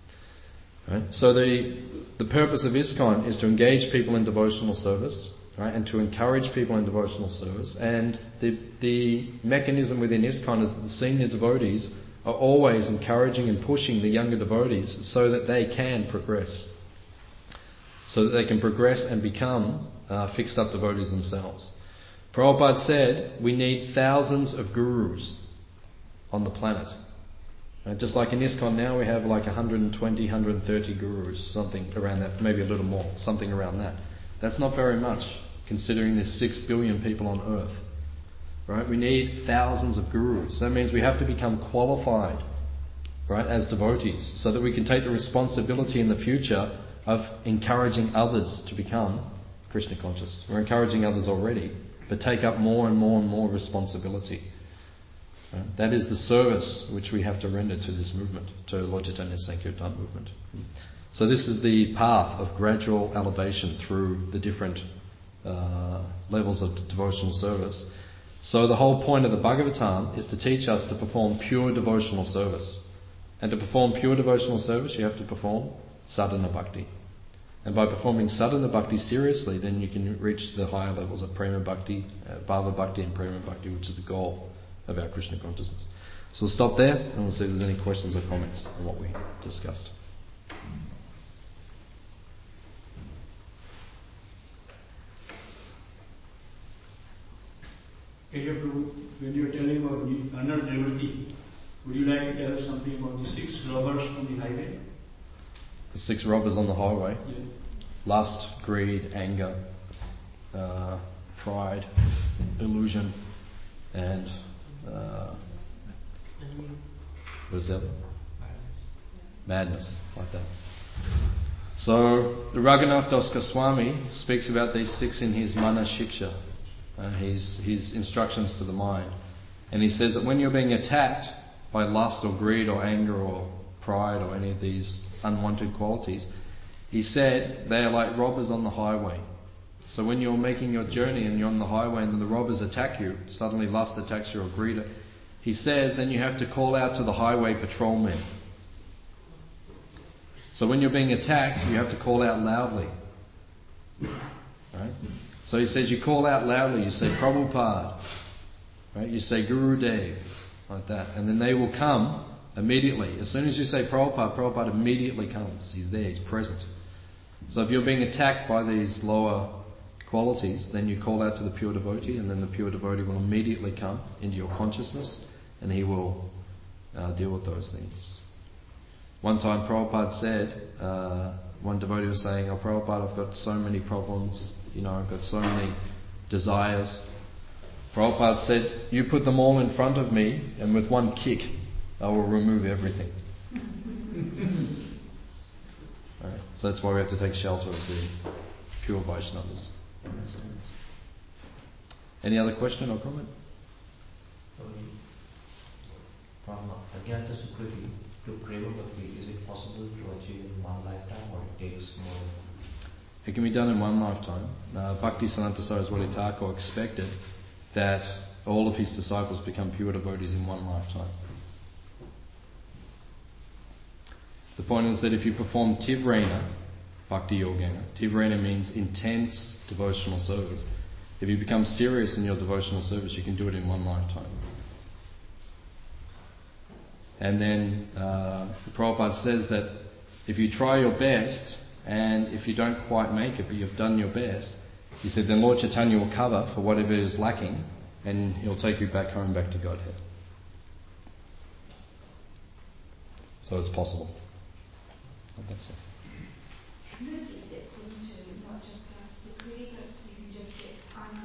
Right? So the the purpose of ISKCON is to engage people in devotional service, right, and to encourage people in devotional service. And the the mechanism within ISKCON is that the senior devotees are always encouraging and pushing the younger devotees so that they can progress, so that they can progress and become uh, fixed up devotees themselves. Prabhupada said we need thousands of gurus on the planet. Uh, just like in ISKCON now, we have like one hundred twenty, one hundred thirty gurus, something around that, maybe a little more, something around that. That's not very much, considering there's six billion people on earth. Right? We need thousands of gurus. That means we have to become qualified, right, as devotees, so that we can take the responsibility in the future of encouraging others to become Krishna conscious. We're encouraging others already, but take up more and more and more responsibility. Right? That is the service which we have to render to this movement, to Lord Chaitanya Sankirtan movement. So this is the path of gradual elevation through the different uh, levels of devotional service. So the whole point of the Bhagavatam is to teach us to perform pure devotional service. And to perform pure devotional service, you have to perform sadhana bhakti. And by performing sadhana bhakti seriously, then you can reach the higher levels of prema bhakti, uh, bhava bhakti and prema bhakti, which is the goal of our Krishna consciousness. So we'll stop there and we'll see if there's any questions or comments on what we discussed. When you are telling about Anand Devati, would you like to tell us something about the six robbers on the highway? The six robbers on the highway? Yeah. Lust, greed, anger, uh, pride, illusion, and uh, what is that? Madness. Madness, like that. So the Raghunath Das Goswami speaks about these six in his Mana Shiksha, uh, his his instructions to the mind, and he says that when you're being attacked by lust or greed or anger or pride or any of these unwanted qualities. He said they are like robbers on the highway. So when you're making your journey and you're on the highway and the robbers attack you, suddenly lust attacks you or greed, he says then you have to call out to the highway patrolmen. So when you're being attacked, you have to call out loudly. Right? So he says you call out loudly, you say Prabhupada, right? You say Guru Dev, like that. And then they will come immediately. As soon as you say Prabhupada, Prabhupada immediately comes. He's there, he's present. So if you're being attacked by these lower qualities, then you call out to the pure devotee, and then the pure devotee will immediately come into your consciousness, and he will uh, deal with those things. One time Prabhupada said, uh, one devotee was saying, oh Prabhupada, I've got so many problems, you know, I've got so many desires. Prabhupada said, you put them all in front of me, and with one kick, I will remove everything. Right. So that's why we have to take shelter of the pure Vaishnavas. Any other question or comment? From Agyata Sukriti to Prema Bhakti, is it possible to achieve in one lifetime, or it takes more? It can be done in one lifetime. Uh, Bhakti Siddhanta Saraswati Thakur expected that all of his disciples become pure devotees in one lifetime. The point is that if you perform Tivrena, Bhakti Yogena, Tivrena means intense devotional service. If you become serious in your devotional service, you can do it in one lifetime. And then uh, Prabhupada says that if you try your best, and if you don't quite make it, but you've done your best, he said, then Lord Chaitanya will cover for whatever is lacking, and he'll take you back home, back to Godhead. So it's possible. That's it. Mercy gets into not just Sukriti, but you can just get un,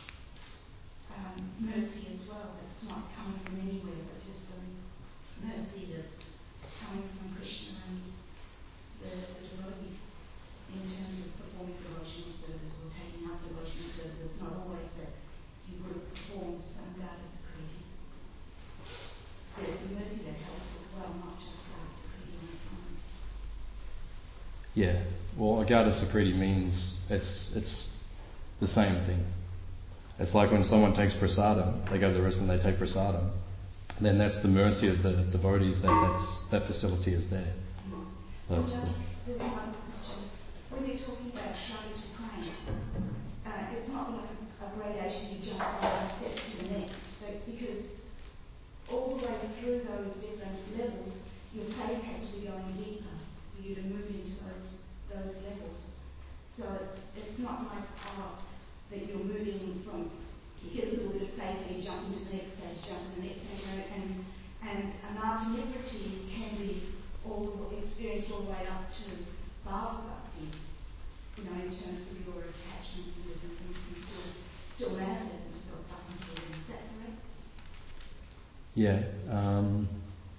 um, mercy as well. That's not coming from anywhere, but just some mercy that's coming from Krishna and the, the devotees in terms of performing devotional service or taking up devotional service. It's not always that you would have performed some Gata Sukriti. There's the mercy that helps as well, not just Gata Sukriti on its own. Yeah, well, Agata Sukriti means it's it's the same thing. It's like when someone takes prasadam, they go to the rest and they take prasadam, then that's the mercy of the devotees, that that's, that facility is there. So it's the, There's one question. When you're talking about Shraddha to praying, uh, it's not like a, a gradation, you jump from one step to the next, but because all the way through those different levels, your faith has to be going deeper for you to move into those those levels. So it's it's not like oh, that you're moving from, you get a little bit of faith and you jump into the next stage, jump to the next stage, and and Anata Nivriti can be all the, experienced all the way up to Bhava Bhakti, you know, in terms of your attachments and different things can still, still manifest themselves up until then. Is that correct? yeah. Um,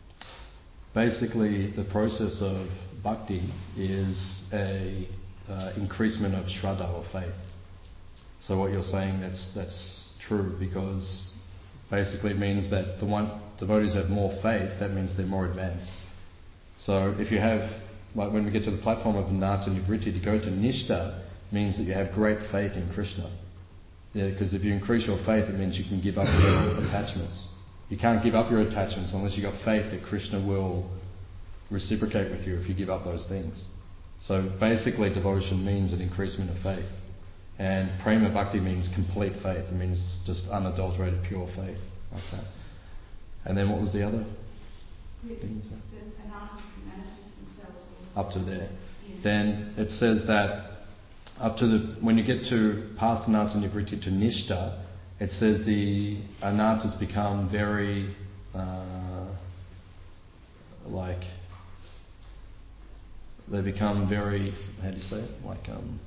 basically, the process of bhakti is a uh, increasement of shraddha or faith. So what you're saying, that's that's true, because basically it means that the one devotees have more faith. That means they're more advanced. So if you have, like when we get to the platform of Anata Nivriti, to go to Nishta means that you have great faith in Krishna. Yeah, because if you increase your faith, it means you can give up your attachments. You can't give up your attachments unless you've got faith that Krishna will reciprocate with you if you give up those things. So basically devotion means an increasement of faith. And prema bhakti means complete faith. It means just unadulterated pure faith. Like that. And then what was the other thing? The Anatas can manifest themselves Up to there. Yeah. Then it says that up to the, when you get to past Anata Nivriti to Nishta, it says the Anatas become very uh, like they become very, how do you say it? Like, um,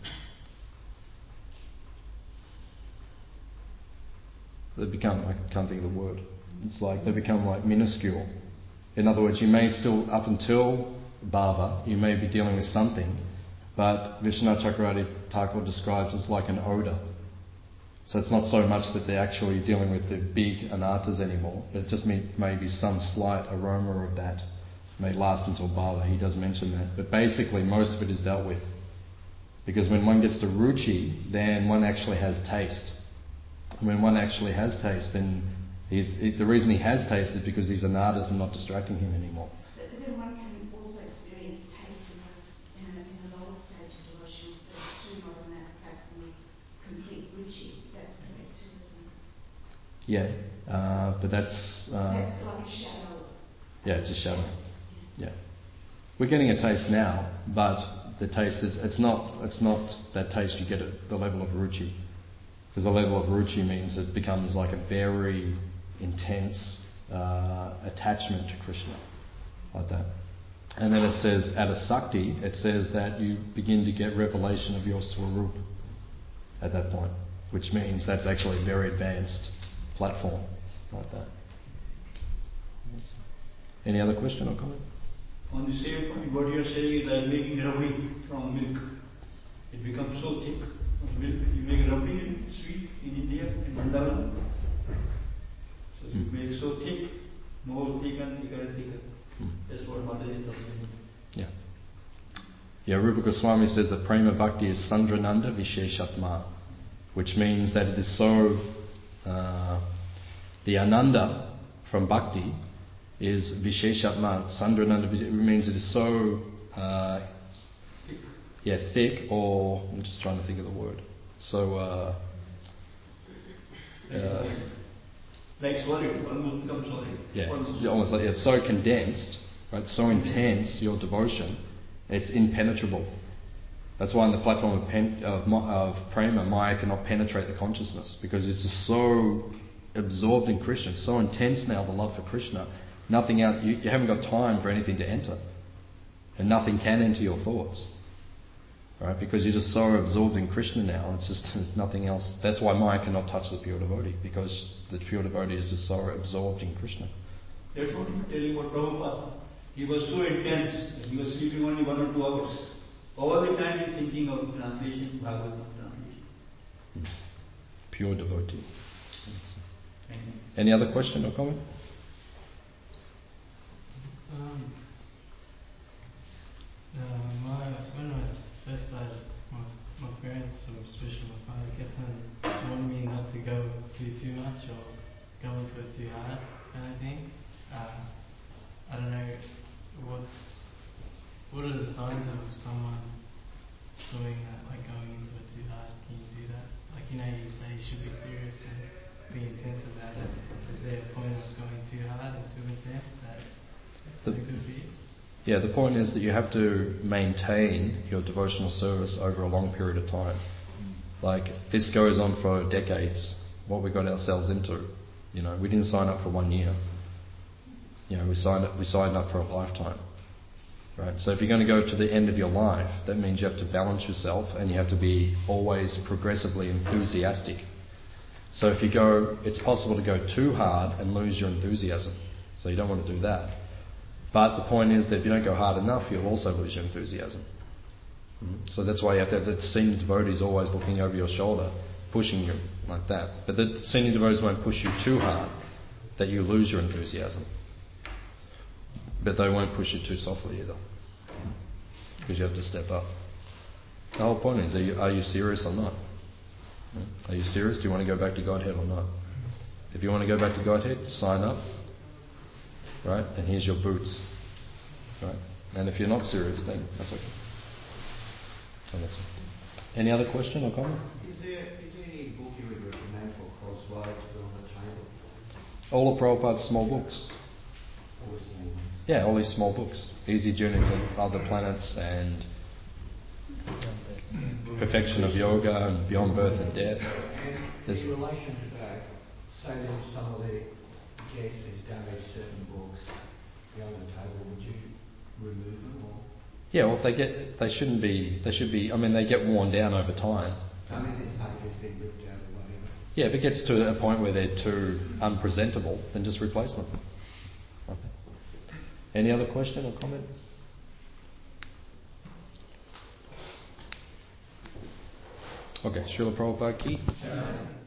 they become, I can't think of the word. It's like they become like minuscule. In other words, you may still, up until Bhava, you may be dealing with something, but Vishwanath Chakravarti Thakur describes as like an odour. So it's not so much that they're actually dealing with the big anartas anymore, but it just may, maybe some slight aroma of that may last until bhava. He does mention that. But basically most of it is dealt with. Because when one gets to ruchi, then one actually has taste. And when one actually has taste, then he's, it, the reason he has taste is because these anatas are not distracting him anymore. But then one can also experience taste in a, in a, in a lower stage of devotional service too, not on that platform of complete ruchi. That's correct too, isn't it? Yeah, uh, but that's... Uh, that's like a shadow. Yeah, it's a shadow. Yeah. We're getting a taste now, but the taste is, it's not, it's not that taste you get at the level of ruchi. Because the level of ruchi means it becomes like a very intense uh, attachment to Krishna, like that. And then it says, at a sakti, it says that you begin to get revelation of your swarup at that point, which means that's actually a very advanced platform, like that. Any other question or comment? On the same point, what you are saying is like making rabdi from milk. It becomes so thick from milk. You make rabdi and sweet in India, in Vrindavan. So you Mm. make so thick, more thicker and thicker and thicker. Mm. That's what Mataji is talking Yeah. Yeah, Rupa Goswami says that Prema Bhakti is Sandrananda Visheshatma, which means that it is so, uh, the Ananda from Bhakti is Visheshatma. Sandrananda, it means it is so, uh, yeah, thick, or, I'm just trying to think of the word. So, uh, uh, like solid, almost becomes solid. yeah, Almost. it's almost like it's so condensed, right? So intense, your devotion, it's impenetrable. That's why on the platform of, pen, of, of prema, Maya cannot penetrate the consciousness, because it's just so absorbed in Krishna, it's so intense now, the love for Krishna. Nothing else, you, you haven't got time for anything to enter, and nothing can enter your thoughts, right? Because you're just so absorbed in Krishna now. It's just there's nothing else. That's why Maya cannot touch the pure devotee, because the pure devotee is just so absorbed in Krishna. That's what he's telling about Prabhupada. He was so intense that he was sleeping only one or two hours. All the time he's thinking of translation, Bhagavatam translation. Hmm. Pure devotee. Thank you. Any other question or comment? Um, uh, my, when I first started, my, my parents, or especially my father, kept on warning me not to go do too much or go into it too hard, kind of thing. Uh, I don't know what's what are the signs of someone doing that, like going into it too hard. Can you do that? Like, you know, you say you should be serious and be intense about it. Is there a point of going too hard and too intense that it's no good for you? Yeah, the point is that you have to maintain your devotional service over a long period of time. Like, this goes on for decades, what we got ourselves into. You know, we didn't sign up for one year. You know, we signed up, we signed up for a lifetime. Right? So if you're going to go to the end of your life, that means you have to balance yourself, and you have to be always progressively enthusiastic. So if you go, it's possible to go too hard and lose your enthusiasm. So you don't want to do that. But the point is that if you don't go hard enough, you'll also lose your enthusiasm. Mm-hmm. So that's why you have to have the senior devotees always looking over your shoulder, pushing you like that. But the senior devotees won't push you too hard that you lose your enthusiasm. But they won't push you too softly either, because you have to step up. The whole point is, are you, are you serious or not? Are you serious? Do you want to go back to Godhead or not? If you want to go back to Godhead, sign up. Right? And here's your boots. Right? And if you're not serious, then that's okay. And that's it. Any other question or comment? Is there, is there any book you would recommend for crosswise to put on the table? All of Prabhupada's small books. Or small? Yeah, all these small books. Easy Journey to Other Planets and Perfection of Yoga and Beyond Birth and Death. And There's in relation to that, say that some of the guests damage certain books beyond the table, would you remove them or? Yeah, well, if they get, they shouldn't be, they should be, I mean, they get worn down over time. I mean, this page has been ripped out or whatever. Yeah, if it gets to a point where they're too unpresentable, then just replace them. Okay. Any other question or comment? Okay, Srila Prabhupada Ki.